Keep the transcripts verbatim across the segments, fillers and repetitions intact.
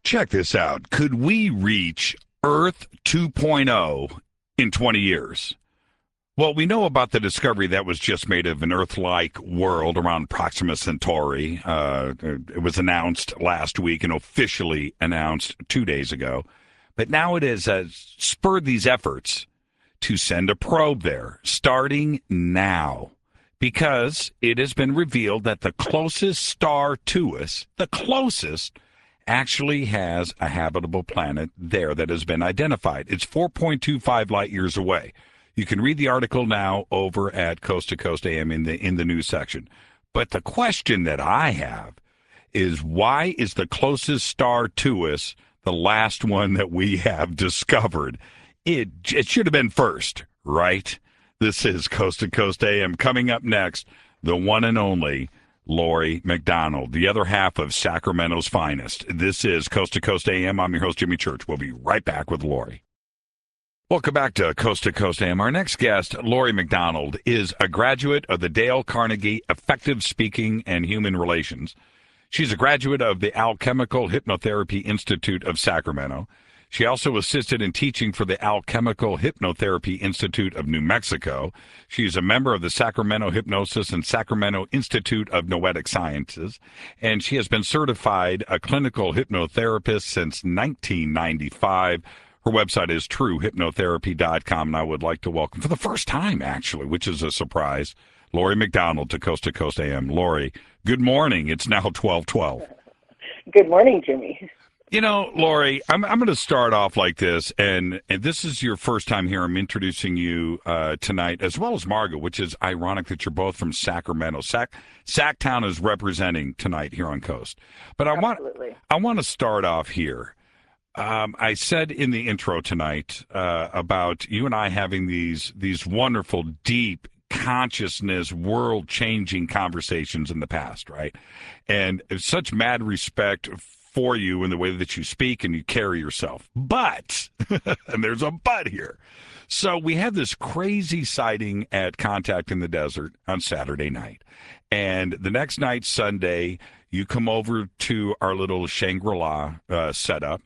Check this out. Could we reach Earth 2.0 in twenty years? Well, we know about the discovery that was just made of an Earth-like world around Proxima Centauri. Uh, it was announced last week and officially announced two days ago. But now it has uh, spurred these efforts to send a probe there, starting now, because it has been revealed that the closest star to us, the closest, actually has a habitable planet there that has been identified. It's four point two five light years away. You can read the article now over at Coast to Coast A M in the in the news section. But the question that I have is, why is the closest star to us the last one that we have discovered? It it should have been first, right? This is Coast to Coast A M. Coming up next, the one and only Lori McDonald, the other half of Sacramento's finest. This is Coast to Coast A M. I'm your host, Jimmy Church. We'll be right back with Lori. Welcome back to Coast to Coast A M. Our next guest, Lori McDonald, is a graduate of the Dale Carnegie Effective Speaking and Human Relations. She's a graduate of the Alchemical Hypnotherapy Institute of Sacramento. She also assisted in teaching for the Alchemical Hypnotherapy Institute of New Mexico. She is a member of the Sacramento Hypnosis and Sacramento Institute of Noetic Sciences, and she has been certified a clinical hypnotherapist since nineteen ninety-five. Her website is true hypnotherapy dot com, and I would like to welcome, for the first time, actually, which is a surprise, Lori McDonald to Coast to Coast A M. Lori, good morning. It's now twelve twelve. Good morning, Jimmy. You know, Lori, I'm I'm going to start off like this, and, and this is your first time here. I'm introducing you uh, tonight, as well as Margo, which is ironic that you're both from Sacramento. Sac Sacktown is representing tonight here on Coast. But I Absolutely. want I want to start off here. Um, I said in the intro tonight uh, about you and I having these these wonderful, deep consciousness, world-changing conversations in the past, right? And such mad respect for you in the way that you speak and you carry yourself. But, and there's a but here. So we had this crazy sighting at Contact in the Desert on Saturday night. And the next night, Sunday, you come over to our little Shangri-La uh, setup.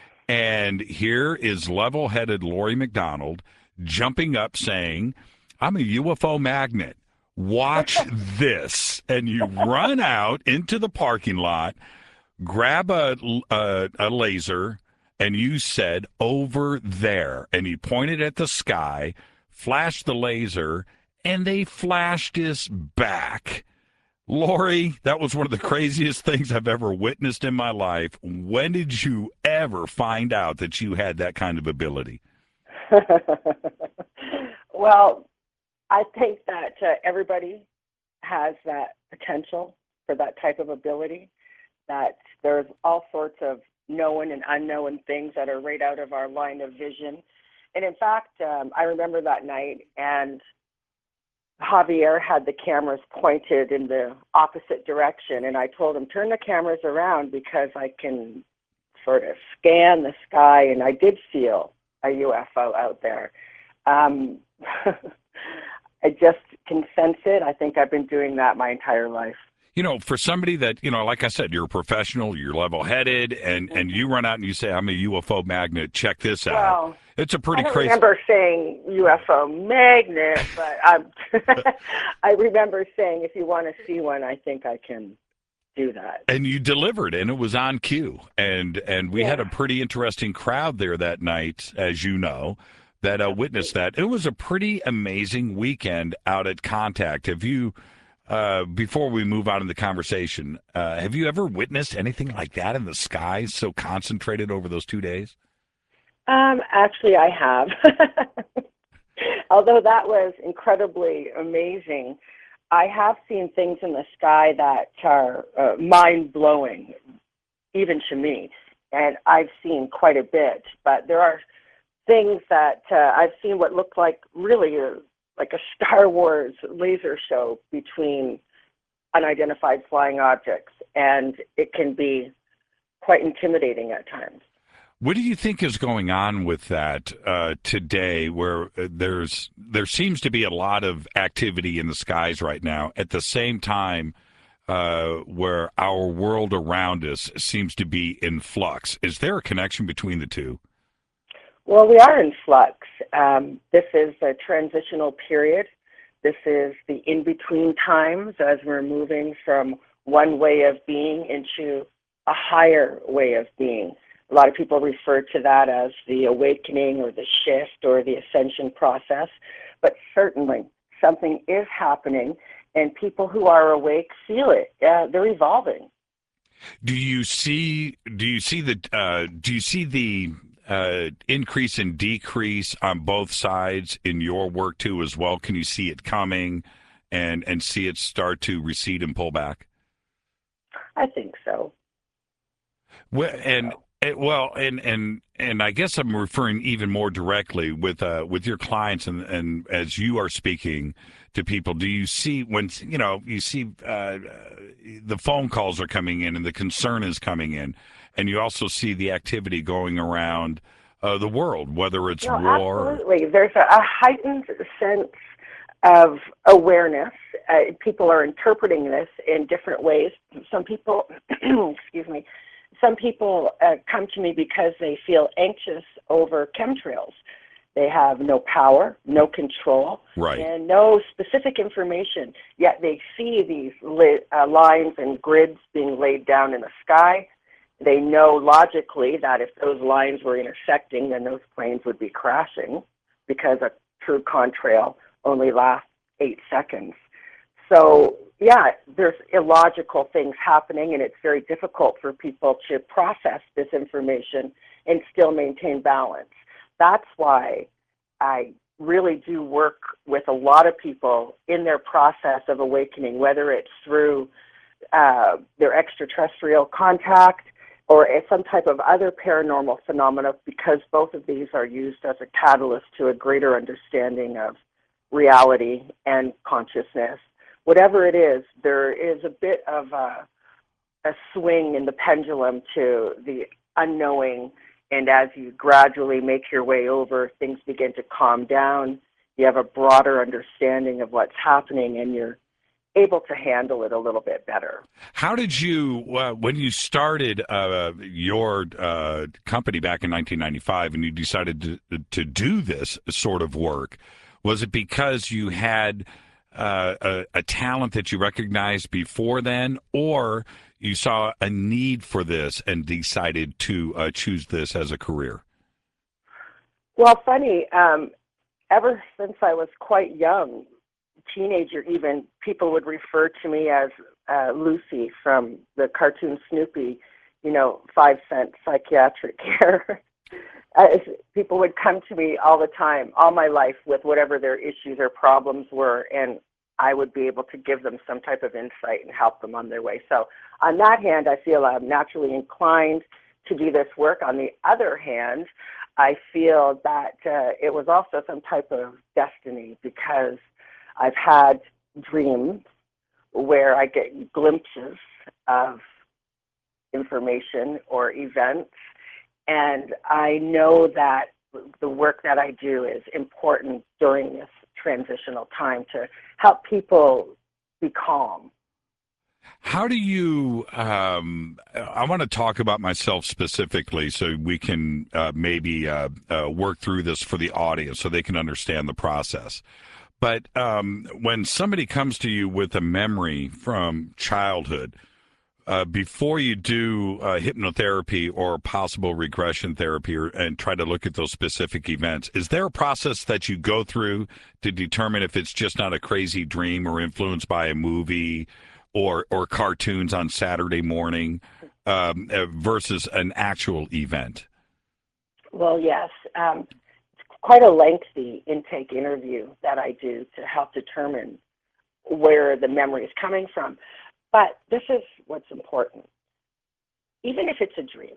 And here is level-headed Lori McDonald jumping up saying, I'm a U F O magnet. Watch this. And you run out into the parking lot, grab a, a, a laser, and you said, over there. And you pointed at the sky, flashed the laser, and they flashed us back. Lori, that was one of the craziest things I've ever witnessed in my life. When did you ever find out that you had that kind of ability? Well, I think that uh, everybody has that potential for that type of ability, that there's all sorts of known and unknown things that are right out of our line of vision. And in fact, um, I remember that night, and Javier had the cameras pointed in the opposite direction, and I told him, turn the cameras around because I can sort of scan the sky, and I did feel a U F O out there. Um, I just can sense it. I think I've been doing that my entire life. You know, for somebody that, you know, like I said, you're a professional, you're level-headed, and, and you run out and you say, I'm a U F O magnet, check this out. Well, it's a pretty I don't crazy... remember saying U F O magnet, but um, I remember saying, if you want to see one, I think I can do that. And you delivered, and it was on cue. And, and we yeah. had a pretty interesting crowd there that night, as you know, that uh, witnessed that. It was a pretty amazing weekend out at Contact. Have you... Uh, before we move on in the conversation, uh, have you ever witnessed anything like that in the skies so concentrated over those two days? Um, actually, I have. Although that was incredibly amazing, I have seen things in the sky that are uh, mind-blowing, even to me. And I've seen quite a bit. But there are things that uh, I've seen what look like really a like a Star Wars laser show between unidentified flying objects, and it can be quite intimidating at times. What do you think is going on with that uh, today, where there's there seems to be a lot of activity in the skies right now? At the same time, uh, where our world around us seems to be in flux. Is there a connection between the two? Well, we are in flux. Um, this is a transitional period. This is the in-between times as we're moving from one way of being into a higher way of being. A lot of people refer to that as the awakening or the shift or the ascension process, but certainly something is happening, and people who are awake feel it. Uh, they're evolving. Do you see? Do you see the? Uh, do you see the uh, increase and decrease on both sides in your work too, as well? Can you see it coming, and and see it start to recede and pull back? I think so. I Well, think and so. it, well, and and and I guess I'm referring even more directly with uh, with your clients, and and as you are speaking to people, do you see when you know you see uh, the phone calls are coming in and the concern is coming in, and you also see the activity going around uh, the world, whether it's No, war. absolutely. There's a, a heightened sense of awareness. Uh, people are interpreting this in different ways. Some people, excuse me, some people uh, come to me because they feel anxious over chemtrails. They have no power, no control, Right. and no specific information, yet they see these li- uh, lines and grids being laid down in the sky. They know logically that if those lines were intersecting, then those planes would be crashing because a true contrail only lasts eight seconds. So, yeah, there's illogical things happening, and it's very difficult for people to process this information and still maintain balance. That's why I really do work with a lot of people in their process of awakening, whether it's through uh, their extraterrestrial contact or some type of other paranormal phenomena, because both of these are used as a catalyst to a greater understanding of reality and consciousness. Whatever it is, there is a bit of a, a swing in the pendulum to the unknowing, and as you gradually make your way over, things begin to calm down. You have a broader understanding of what's happening, and you're able to handle it a little bit better. How did you, uh, when you started uh, your uh, company back in nineteen ninety-five and you decided to, to do this sort of work, was it because you had uh, a, a talent that you recognized before then, or you saw a need for this and decided to uh, choose this as a career? Well, funny, um, ever since I was quite young, teenager even, people would refer to me as uh, Lucy from the cartoon Snoopy, you know, five cent psychiatric care. uh, People would come to me all the time, all my life, with whatever their issues or problems were, and I would be able to give them some type of insight and help them on their way. So on that hand, I feel I'm naturally inclined to do this work. On the other hand, I feel that uh, it was also some type of destiny, because I've had dreams where I get glimpses of information or events, and I know that the work that I do is important during this transitional time to help people be calm. How do you? Um, I want to talk about myself specifically, so we can uh, maybe uh, uh, work through this for the audience, so they can understand the process. But um, when somebody comes to you with a memory from childhood, uh, before you do uh, hypnotherapy or possible regression therapy, or, and try to look at those specific events, is there a process that you go through to determine if it's just not a crazy dream or influenced by a movie or or cartoons on Saturday morning um, uh, versus an actual event? Well, yes. Um, quite a lengthy intake interview that I do to help determine where the memory is coming from. But this is what's important. Even if it's a dream,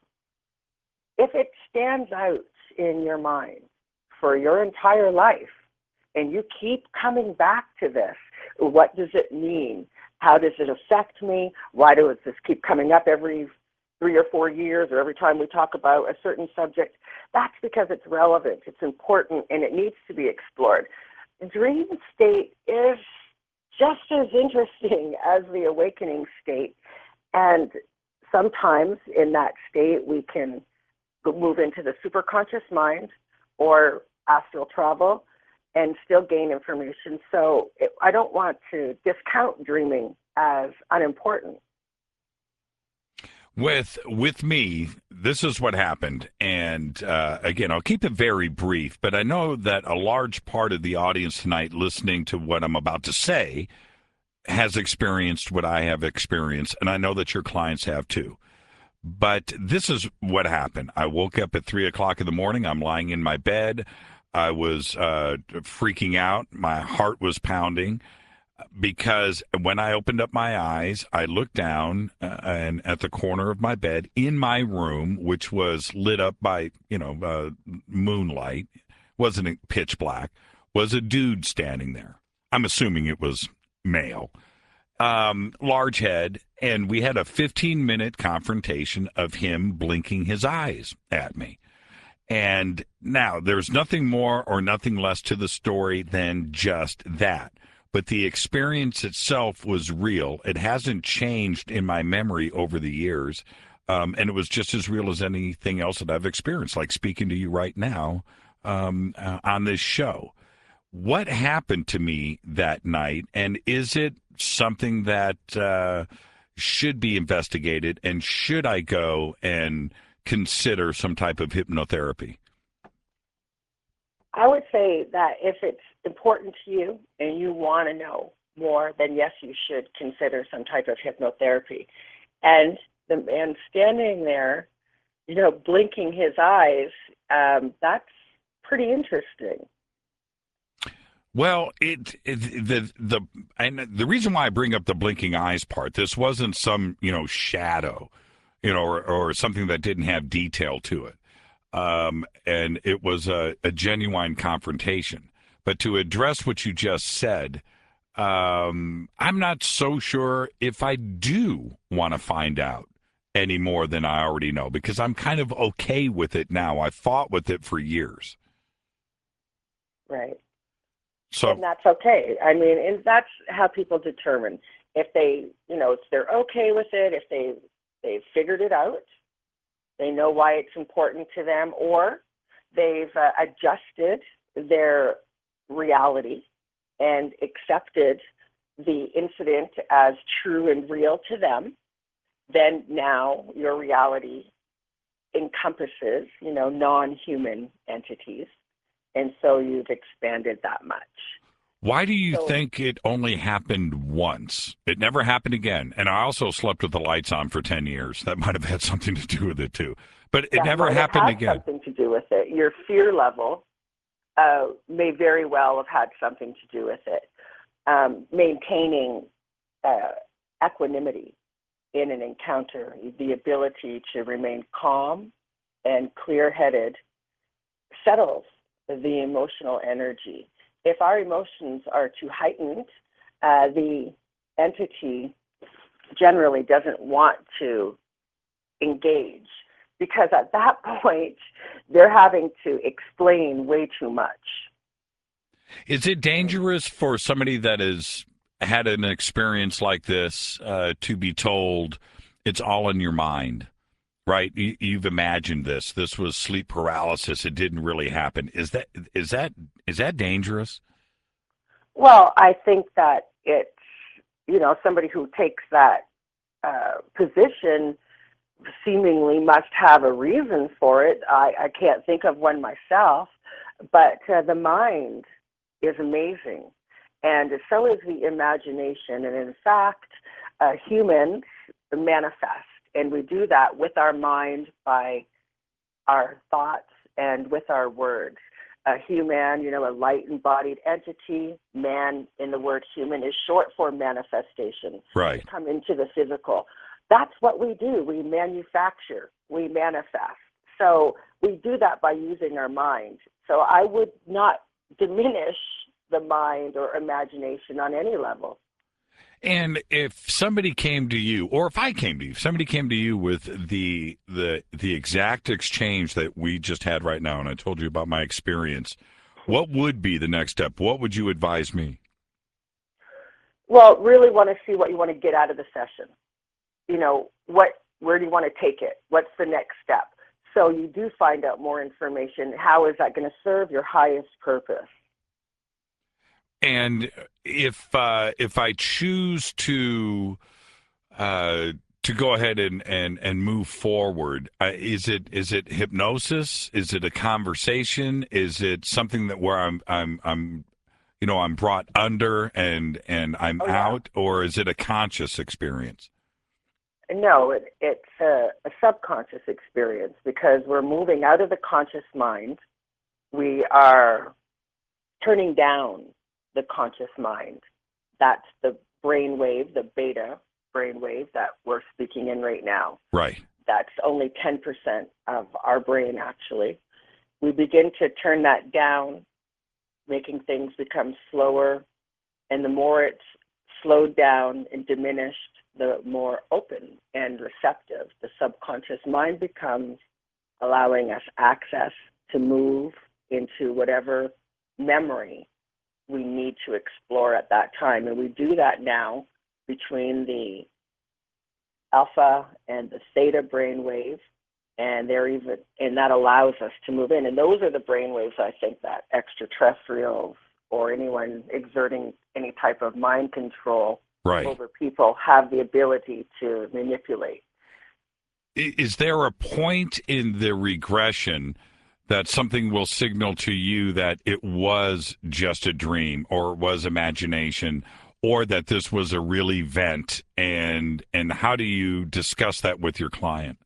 if it stands out in your mind for your entire life and you keep coming back to this, what does it mean? How does it affect me? Why does this keep coming up every three or four years or every time we talk about a certain subject? That's because it's relevant, it's important, and it needs to be explored. Dream state is just as interesting as the awakening state. And sometimes in that state, we can move into the superconscious mind or astral travel and still gain information. So it, I don't want to discount dreaming as unimportant. With with me, this is what happened, and uh, again, I'll keep it very brief. But I know that a large part of the audience tonight, listening to what I'm about to say, has experienced what I have experienced, and I know that your clients have too. But this is what happened. I woke up at three o'clock in the morning. I'm lying in my bed. I was uh, freaking out. My heart was pounding. Because when I opened up my eyes, I looked down uh, and at the corner of my bed in my room, which was lit up by, you know, uh, moonlight, wasn't pitch black, was a dude standing there. I'm assuming it was male, um, large head, and we had a fifteen minute confrontation of him blinking his eyes at me. And now there's nothing more or nothing less to the story than just that. But the experience itself was real. It hasn't changed in my memory over the years. Um, and it was just as real as anything else that I've experienced, like speaking to you right now um, uh, on this show. What happened to me that night? And is it something that uh, should be investigated? And should I go and consider some type of hypnotherapy? I would say that if it's important to you and you want to know more, then yes, you should consider some type of hypnotherapy. And the man standing there, you know, blinking his eyes, um, that's pretty interesting. Well, it, it the the and the reason why I bring up the blinking eyes part, this wasn't some, you know, shadow, you know, or, or something that didn't have detail to it. Um, and it was a, a genuine confrontation. But to address what you just said, um, I'm not so sure if I do want to find out any more than I already know, because I'm kind of okay with it now. I fought with it for years. Right. So, and that's okay. I mean, and that's how people determine if they, you know, if they're okay with it, if they they've figured it out. They know why it's important to them, or they've uh, adjusted their reality and accepted the incident as true and real to them. Then now your reality encompasses, you know, non-human entities. And so you've expanded that much. Why do you so, think it only happened once? It never happened again. And I also slept with the lights on for ten years. That might have had something to do with it, too. But it that never might happened have had again. Something to do with it. Your fear level uh, may very well have had something to do with it. Um, maintaining uh, equanimity in an encounter, the ability to remain calm and clear-headed, settles the emotional energy. If our emotions are too heightened, uh, the entity generally doesn't want to engage, because at that point, they're having to explain way too much. Is it dangerous for somebody that has had an experience like this uh, to be told it's all in your mind? Right, you, you've imagined this. This was sleep paralysis. It didn't really happen. Is that is that is that dangerous? Well, I think that it's, you know, somebody who takes that uh, position seemingly must have a reason for it. I, I can't think of one myself, but uh, the mind is amazing, and so is the imagination. And in fact, uh, humans manifest. And we do that with our mind, by our thoughts, and with our words. A human, you know, a light-embodied entity. Man, in the word human, is short for manifestation. Right. Come into the physical. That's what we do. We manufacture. We manifest. So we do that by using our mind. So I would not diminish the mind or imagination on any level. And if somebody came to you, or if I came to you, if somebody came to you with the the the exact exchange that we just had right now, and I told you about my experience, what would be the next step? What would you advise me? Well, really want to see what you want to get out of the session. You know, what, where do you want to take it? What's the next step? So you do find out more information. How is that going to serve your highest purpose? And if uh, if I choose to uh, to go ahead and, and, and move forward, uh, is it is it hypnosis? Is it a conversation? Is it something that where I'm I'm I'm you know I'm brought under and and I'm Oh, yeah. out, or is it a conscious experience? No, it, it's a, a subconscious experience because we're moving out of the conscious mind. We are turning down the conscious mind. That's the brain wave, the beta brain wave that we're speaking in right now. Right. That's only ten percent of our brain, actually. We begin to turn that down, making things become slower. And the more it's slowed down and diminished, the more open and receptive the subconscious mind becomes, allowing us access to move into whatever memory we need to explore at that time. And we do that now between the alpha and the theta brainwave, and they're even, and that allows us to move in. And those are the brainwaves, I think, that extraterrestrials or anyone exerting any type of mind control Right. over people have the ability to manipulate. Is there a point in the regression that something will signal to you that it was just a dream or was imagination, or that this was a real event? And and how do you discuss that with your client?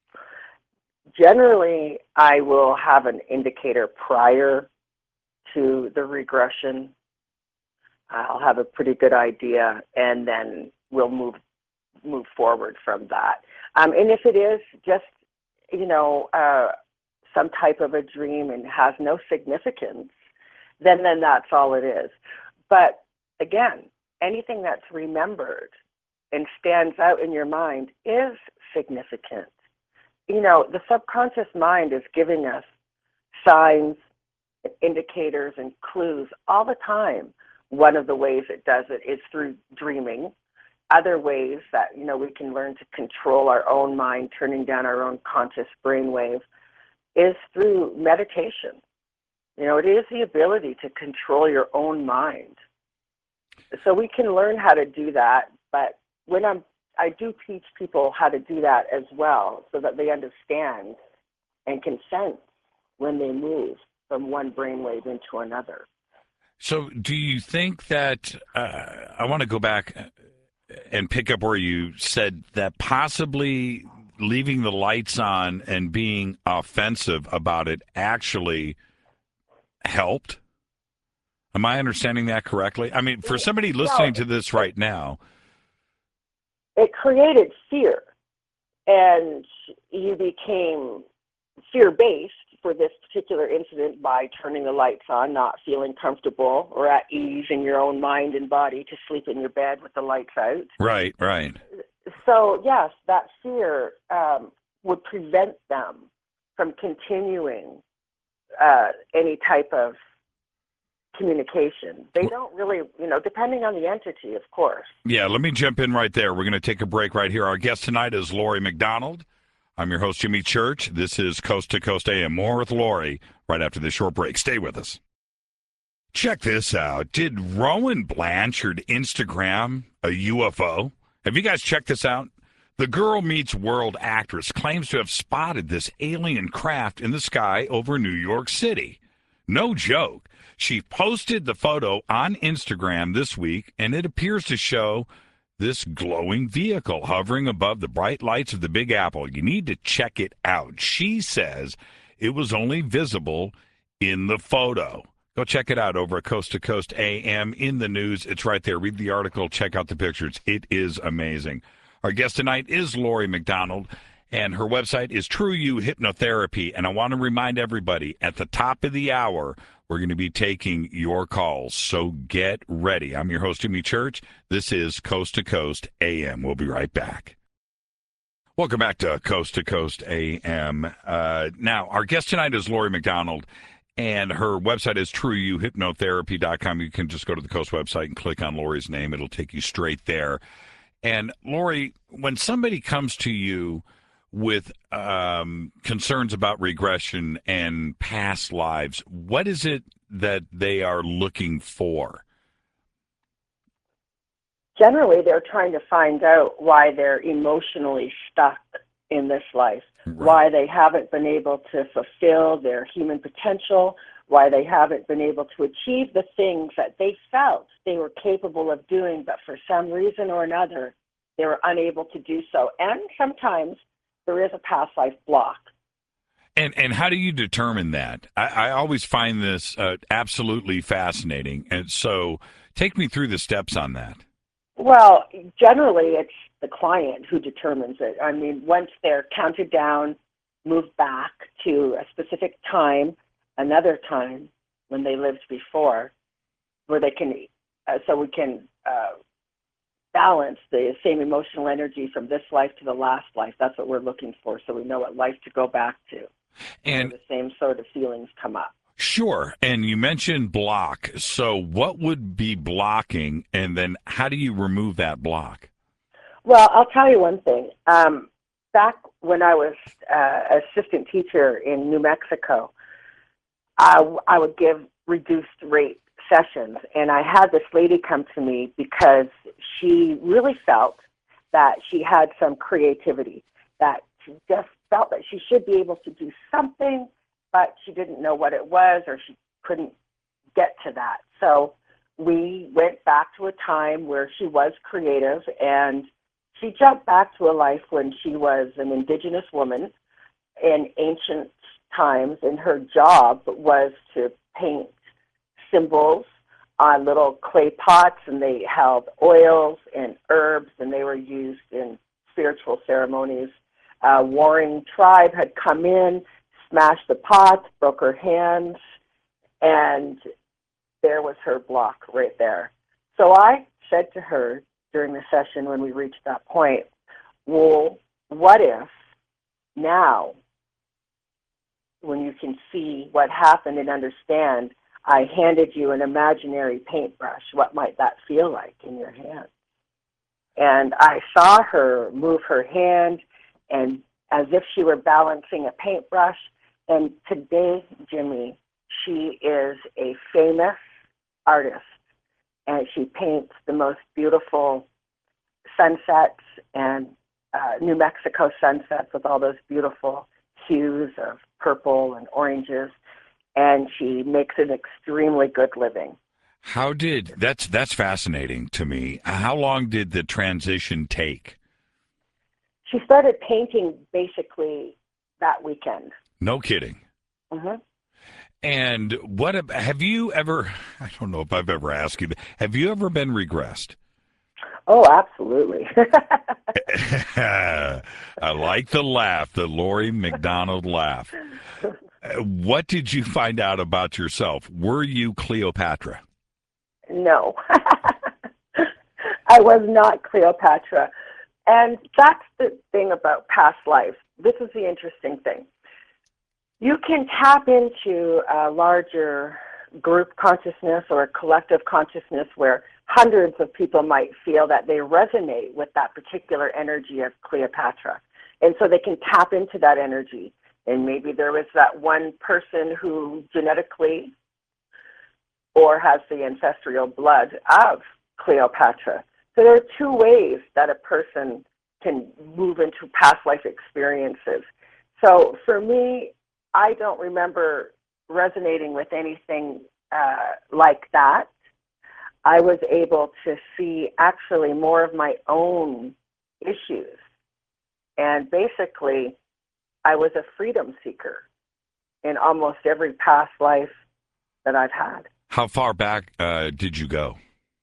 Generally, I will have an indicator prior to the regression. I'll have a pretty good idea, and then we'll move move forward from that. Um, and if it is just, you know, uh, some type of a dream and has no significance, then then that's all it is. But again, anything that's remembered and stands out in your mind is significant. You know, the subconscious mind is giving us signs, indicators, and clues all the time. One of the ways it does it is through dreaming. Other ways that, you know, we can learn to control our own mind, turning down our own conscious brainwave, is through meditation. You know, it is the ability to control your own mind. So we can learn how to do that, but when I'm, I do teach people how to do that as well so that they understand and can sense when they move from one brainwave into another. So do you think that, uh, I want to go back and pick up where you said that possibly leaving the lights on and being offensive about it actually helped? Am I understanding that correctly? I mean, for somebody listening to this right now, it created fear, and you became fear-based for this particular incident by turning the lights on, not feeling comfortable or at ease in your own mind and body to sleep in your bed with the lights out. Right, right. So, yes, that fear um, would prevent them from continuing uh, any type of communication. They don't really, you know, depending on the entity, of course. Yeah, let me jump in right there. We're going to take a break right here. Our guest tonight is Laurie McDonald. I'm your host, Jimmy Church. This is Coast to Coast A M. More with Laurie right after this short break. Stay with us. Check this out. Did Rowan Blanchard Instagram a U F O? Have you guys checked this out? The Girl Meets World actress claims to have spotted this alien craft in the sky over New York City. No joke. She posted the photo on Instagram this week, and it appears to show this glowing vehicle hovering above the bright lights of the Big Apple. You need to check it out. She says it was only visible in the photo. Go check it out over at Coast to Coast A M in the news. It's right there. Read the article. Check out the pictures. It is amazing. Our guest tonight is Laurie McDonald, and her website is True You Hypnotherapy. And I want to remind everybody, at the top of the hour, we're going to be taking your calls, so get ready. I'm your host, Jimmy Church. This is Coast to Coast A M. We'll be right back. Welcome back to Coast to Coast A M. Uh, now, our guest tonight is Laurie McDonald, And her website is true you hypnotherapy dot com. You can just go to the Coast website and click on Lori's name. It'll take you straight there. And Lori, when somebody comes to you with um, concerns about regression and past lives, what is it that they are looking for? Generally, they're trying to find out why they're emotionally stuck in this life, Right. why they haven't been able to fulfill their human potential, why they haven't been able to achieve the things that they felt they were capable of doing, but for some reason or another, they were unable to do so. And sometimes there is a past life block. And and how do you determine that? I, I always find this uh, absolutely fascinating. And so take me through the steps on that. Well, generally, it's the client who determines it. I mean, once they're counted down, moved back to a specific time, another time when they lived before, where they can, uh, so we can uh, balance the same emotional energy from this life to the last life. That's what we're looking for, so we know what life to go back to. And the same sort of feelings come up. Sure. And you mentioned block. So what would be blocking, and then how do you remove that block? Well, I'll tell you one thing. Um, back when I was uh, assistant teacher in New Mexico, I, I would give reduced rate sessions, and I had this lady come to me because she really felt that she had some creativity, that she just felt that she should be able to do something, but she didn't know what it was, or she couldn't get to that. So we went back to a time where she was creative, and she jumped back to a life when she was an indigenous woman in ancient times, and her job was to paint symbols on little clay pots, and they held oils and herbs, and they were used in spiritual ceremonies. A warring tribe had come in, smashed the pots, broke her hands, and there was her block right there. So I said to her during the session when we reached that point, well, what if now, when you can see what happened and understand, I handed you an imaginary paintbrush, what might that feel like in your hand? And I saw her move her hand, and as if she were balancing a paintbrush. And today, Jimmy, she is a famous artist, and she paints the most beautiful sunsets and uh, New Mexico sunsets with all those beautiful hues of purple and oranges, and she makes an extremely good living. How did that's that's fascinating to me. How long did the transition take? She started painting basically that weekend. No kidding. Mm-hmm. And what ab- have you ever? I don't know if I've ever asked you. Have you ever been regressed? Oh, absolutely. I like the laugh, the Lori McDonald laugh. What did you find out about yourself? Were you Cleopatra? No. I was not Cleopatra. And that's the thing about past lives. This is the interesting thing. You can tap into a larger group consciousness or a collective consciousness where hundreds of people might feel that they resonate with that particular energy of Cleopatra. And so they can tap into that energy. And maybe there was that one person who genetically or has the ancestral blood of Cleopatra. So there are two ways that a person can move into past life experiences. So for me, I don't remember resonating with anything uh, like that. I was able to see actually more of my own issues. And basically, I was a freedom seeker in almost every past life that I've had. How far back uh, did you go?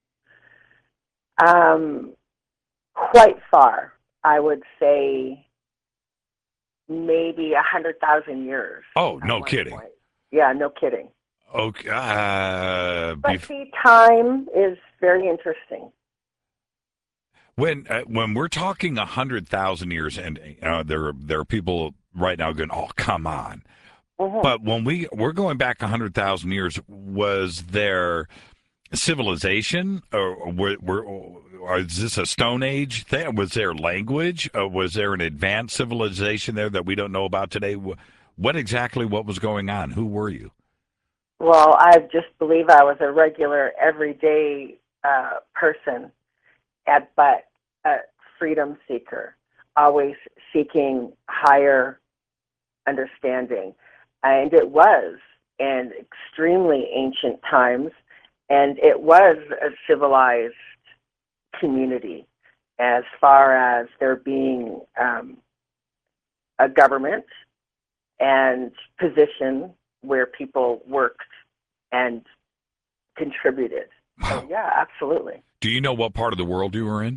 Um, quite far. I would say maybe a hundred thousand years. Oh, no kidding. Point. Yeah, no kidding. Okay. Uh, but bef- see, time is very interesting. When uh, when we're talking a hundred thousand years, and uh, there are, there are people right now going, "Oh, come on," Hmm. But when we we're going back a hundred thousand years, was there civilization, or were, were or is this a Stone Age thing? Was there language? Or was there an advanced civilization there that we don't know about today? What exactly what was going on? Who were you? Well, I just believe I was a regular, everyday uh, person, at, but a freedom seeker, always seeking higher understanding. And it was in extremely ancient times, and it was a civilized community as far as there being um, a government and position where people worked and contributed. So, Wow. yeah, absolutely. Do you know what part of the world you were in?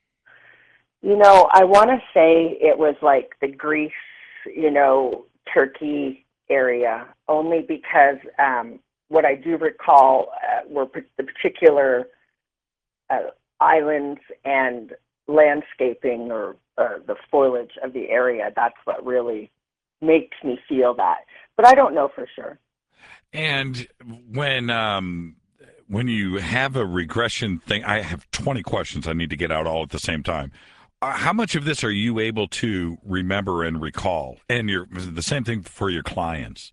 You know, I want to say it was like the Greece, you know, Turkey area, only because um, what I do recall uh, were p- the particular uh, islands and landscaping, or uh, the foliage of the area. That's what really makes me feel that. But I don't know for sure. And when um, when you have a regression thing, I have twenty questions I need to get out all at the same time. Uh, how much of this are you able to remember and recall? And you're the same thing for your clients.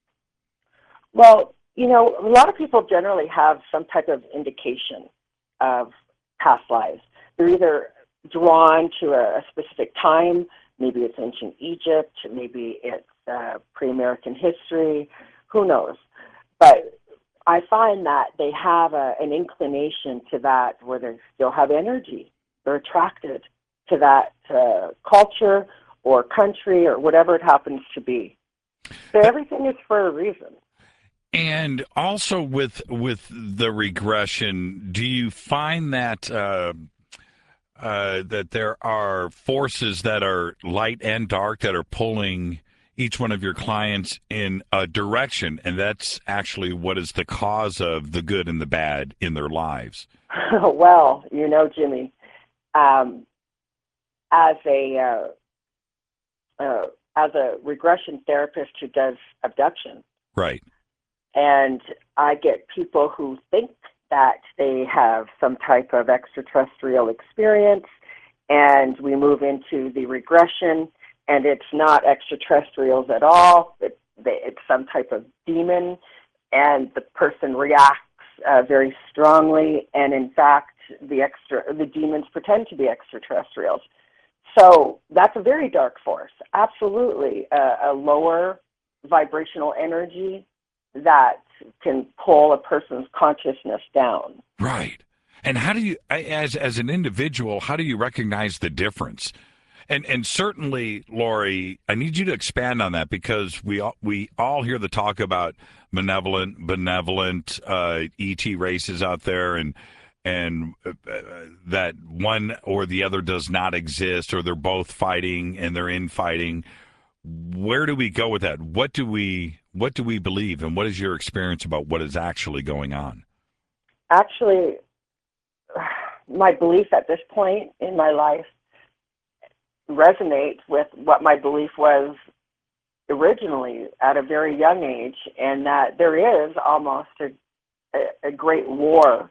Well, you know, a lot of people generally have some type of indication of past lives. They're either drawn to a, a specific time, maybe it's ancient Egypt, maybe it's uh, pre American history, who knows. But I find that they have a, an inclination to that where they still have energy. They're attracted to that uh, culture or country or whatever it happens to be. So everything is for a reason. And also with with the regression, do you find that uh, uh, that there are forces that are light and dark that are pulling each one of your clients in a direction, and that's actually what is the cause of the good and the bad in their lives? Well, you know, Jimmy, um, as a uh, uh, as a regression therapist who does abduction, Right. and I get people who think that they have some type of extraterrestrial experience, and we move into the regression, and it's not extraterrestrials at all. It, it's some type of demon, and the person reacts uh, very strongly, and in fact, the extra the demons pretend to be extraterrestrials. So that's a very dark force. Absolutely, uh, a lower vibrational energy that can pull a person's consciousness down. Right. And how do you, as as an individual, how do you recognize the difference? And and certainly, Lori, I need you to expand on that because we all, we all hear the talk about malevolent, benevolent uh, E T races out there, and and uh, that one or the other does not exist, or they're both fighting and they're infighting. Where do we go with that? What do we what do we believe, and what is your experience about what is actually going on? Actually, my belief at this point in my life resonates with what my belief was originally at a very young age, and that there is almost a, a, a great war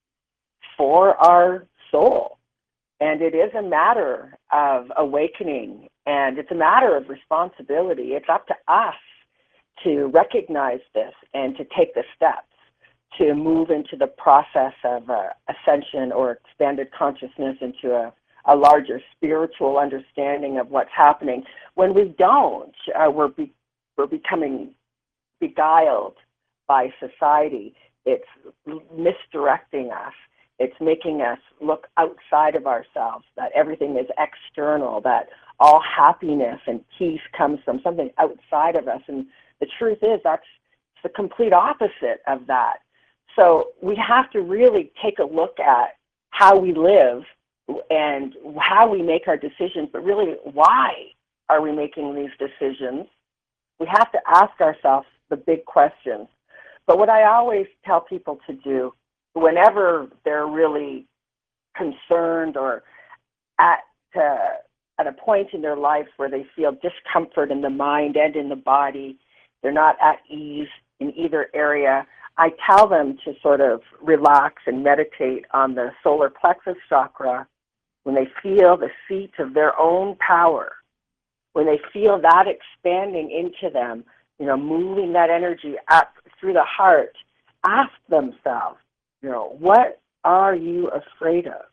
for our soul. And it is a matter of awakening, and it's a matter of responsibility. It's up to us to recognize this and to take the steps to move into the process of uh, ascension or expanded consciousness into a, a larger spiritual understanding of what's happening. When we don't, uh, we're, be, we're becoming beguiled by society. It's misdirecting us. It's making us look outside of ourselves, that everything is external, that all happiness and peace comes from something outside of us. And the truth is that's the complete opposite of that. So we have to really take a look at how we live and how we make our decisions, but really why are we making these decisions? We have to ask ourselves the big questions. But what I always tell people to do whenever they're really concerned or at uh, at a point in their life where they feel discomfort in the mind and in the body, they're not at ease in either area, I tell them to sort of relax and meditate on the solar plexus chakra when they feel the seat of their own power, when they feel that expanding into them, you know, moving that energy up through the heart. Ask themselves, you know, what are you afraid of?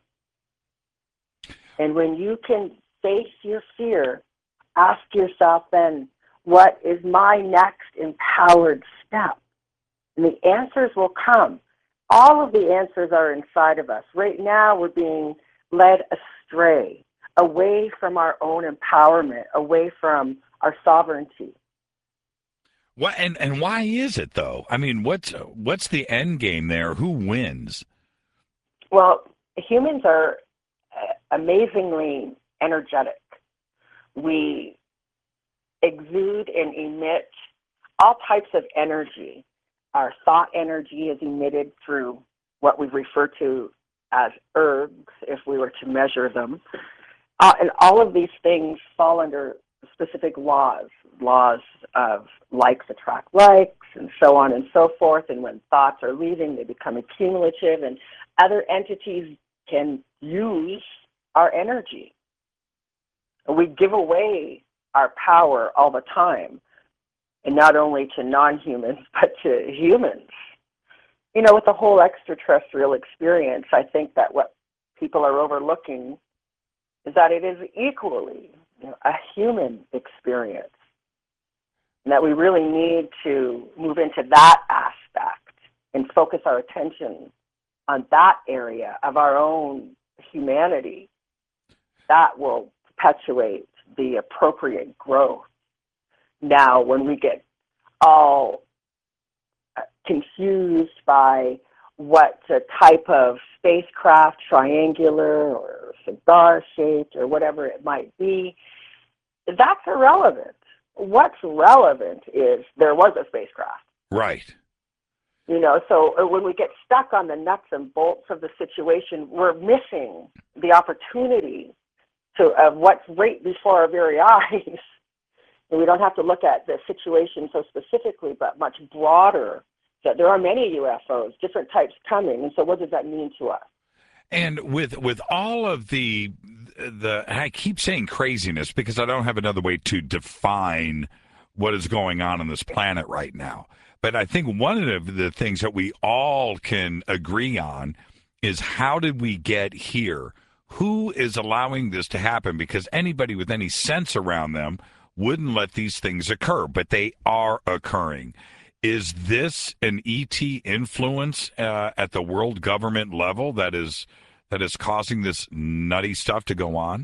And when you can face your fear, ask yourself then, what is my next empowered step? And the answers will come. All of the answers are inside of us. Right now, we're being led astray, away from our own empowerment, away from our sovereignty. What and, and why is it though? I mean, what's what's the end game there? Who wins? Well, humans are amazingly energetic. We exude and emit all types of energy. Our thought energy is emitted through what we refer to as ergs, if we were to measure them. Uh, and all of these things fall under specific laws, laws of likes attract likes, and so on and so forth. And when thoughts are leaving, they become accumulative, and other entities can use our energy. We give away our power all the time, and not only to non-humans, but to humans. You know, with the whole extraterrestrial experience, I think that what people are overlooking is that it is equally, you know, a human experience, and that we really need to move into that aspect and focus our attention on that area of our own humanity. That will perpetuate the appropriate growth. Now, when we get all confused by what type of spacecraft, triangular or cigar-shaped or whatever it might be, that's irrelevant. What's relevant is there was a spacecraft. Right. You know, so when we get stuck on the nuts and bolts of the situation, we're missing the opportunity to, of what's right before our very eyes. And we don't have to look at the situation so specifically, but much broader, that there are many U F Os, different types coming. And so what does that mean to us? And with with all of the the I keep saying craziness because I don't have another way to define what is going on on this planet right now. But I think one of the things that we all can agree on is how did we get here? Who is allowing this to happen? Because anybody with any sense around them wouldn't let these things occur, but they are occurring. Is this an E T influence uh, at the world government level that is that is causing this nutty stuff to go on?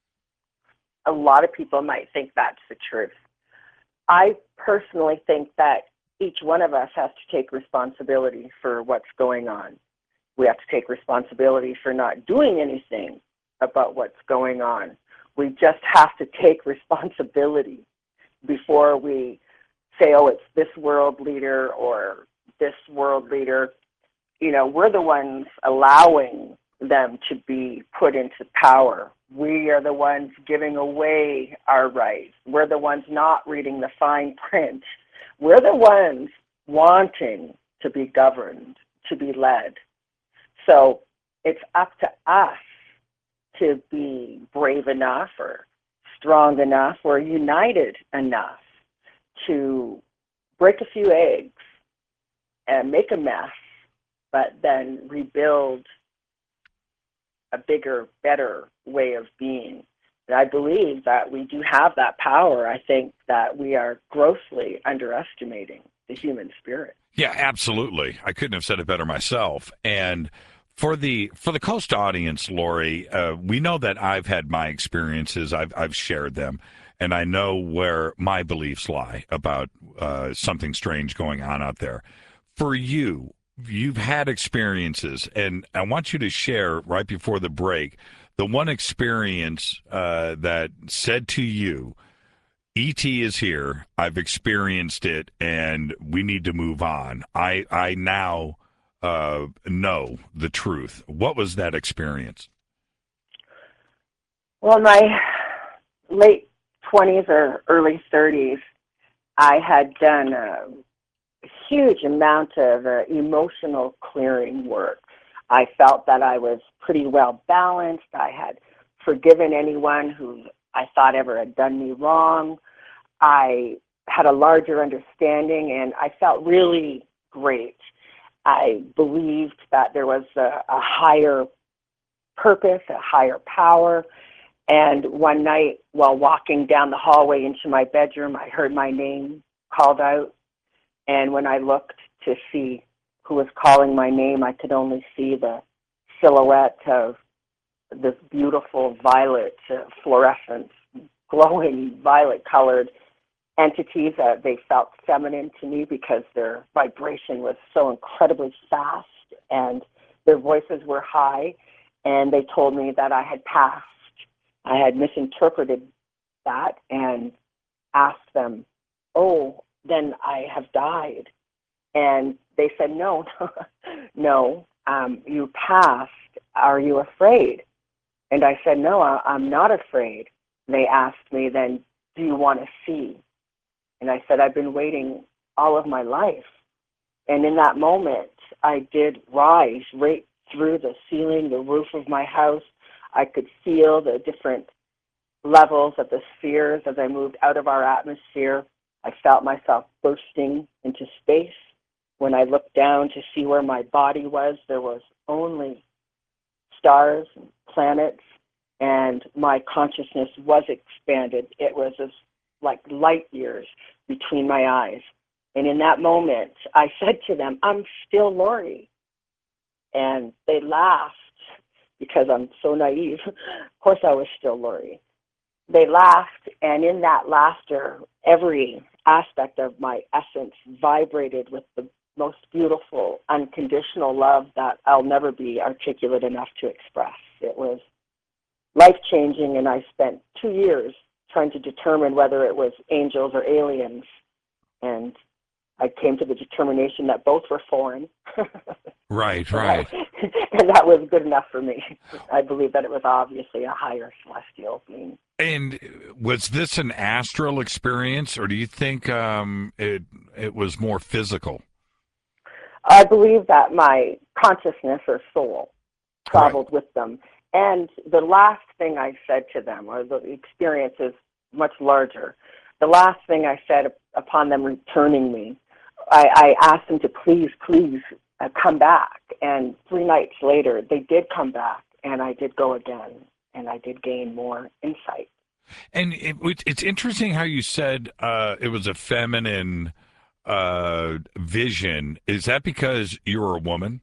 A lot of people might think that's the truth. I personally think that each one of us has to take responsibility for what's going on. We have to take responsibility for not doing anything about what's going on. We just have to take responsibility before we say, oh, it's this world leader or this world leader. You know, we're the ones allowing them to be put into power. We are the ones giving away our rights. We're the ones not reading the fine print. We're the ones wanting to be governed, to be led. So it's up to us to be brave enough or strong enough or united enough to break a few eggs and make a mess, but then rebuild a bigger, better way of being. And I believe that we do have that power. I think that we are grossly underestimating the human spirit. Yeah, absolutely. I couldn't have said it better myself. And for the for the Coast audience, Lori, uh, we know that I've had my experiences. I've I've shared them, and I know where my beliefs lie about uh, something strange going on out there. For you, you've had experiences, and I want you to share right before the break the one experience uh, that said to you, E T is here, I've experienced it, and we need to move on. I, I now uh, know the truth. What was that experience? Well, in my late twenties or early thirties, I had done a huge amount of uh, emotional clearing work. I felt that I was pretty well balanced. I had forgiven anyone who I thought ever had done me wrong. I had a larger understanding, and I felt really great. I believed that there was a, a higher purpose, a higher power. And one night, while walking down the hallway into my bedroom, I heard my name called out. And when I looked to see who was calling my name, I could only see the silhouette of this beautiful violet, uh, fluorescent, glowing violet-colored entities. Uh, they felt feminine to me because their vibration was so incredibly fast, and their voices were high, and they told me that I had passed. I had misinterpreted that and asked them, oh, then I have died. And they said, no, no, um, you passed. Are you afraid? And I said, no, I, I'm not afraid. They asked me, then, do you want to see? And I said, I've been waiting all of my life. And in that moment, I did rise right through the ceiling, the roof of my house. I could feel the different levels of the spheres as I moved out of our atmosphere. I felt myself bursting into space. When I looked down to see where my body was, there was only stars and planets, and my consciousness was expanded. It was as like light years between my eyes. And in that moment, I said to them, I'm still Lori. And they laughed because I'm so naive. Of course I was still Lori. They laughed, and in that laughter, every aspect of my essence vibrated with the most beautiful, unconditional love that I'll never be articulate enough to express. It was life-changing, and I spent two years trying to determine whether it was angels or aliens, and I came to the determination that both were foreign. Right, right. And that was good enough for me. I believe that it was obviously a higher celestial being. And was this an astral experience, or do you think um, it it was more physical? I believe that my consciousness or soul traveled Right. with them. And the last thing I said to them, or the experience is much larger, the last thing I said upon them returning me, I, I asked them to please, please uh, come back. And three nights later, they did come back, and I did go again, and I did gain more insight. And it, it's interesting how you said uh, it was a feminine uh, vision. Is that because you're a woman?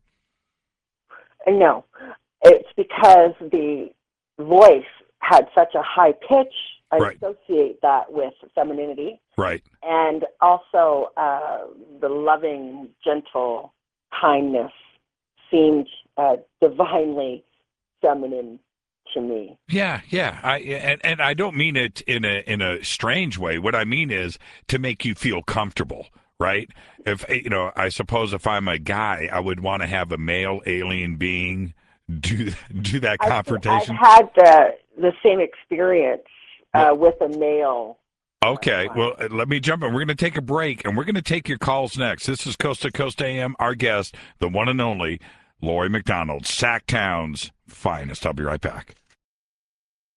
And no, it's because the voice had such a high pitch. I Right. associate that with femininity. Right. And also uh, the loving, gentle kindness seemed uh, divinely feminine to me. Yeah, yeah. I and, and I don't mean it in a in a strange way. What I mean is to make you feel comfortable, right? If you know, I suppose if I'm a guy, I would want to have a male alien being do do that I think confrontation. I've had the, the same experience uh, with a male. Okay, well, uh, let me jump in. We're going to take a break, and we're going to take your calls next. This is Coast to Coast A M. Our guest, the one and only Lori McDonald, Sacktown's finest. I'll be right back.